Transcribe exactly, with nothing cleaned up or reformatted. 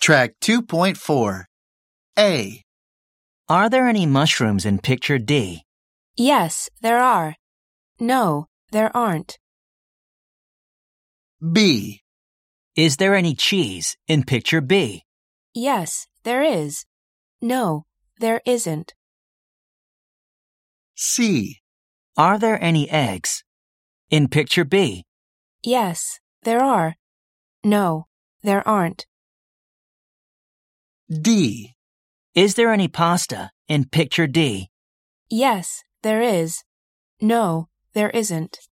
Track two point four. A. Are there any mushrooms in picture D? Yes, there are. No, there aren't. B. Is there any cheese in picture B? Yes, there is. No, there isn't. C. Are there any eggs in picture B? Yes, there are. No, there aren't. D. Is there any pasta in picture D? Yes, there is. No, there isn't.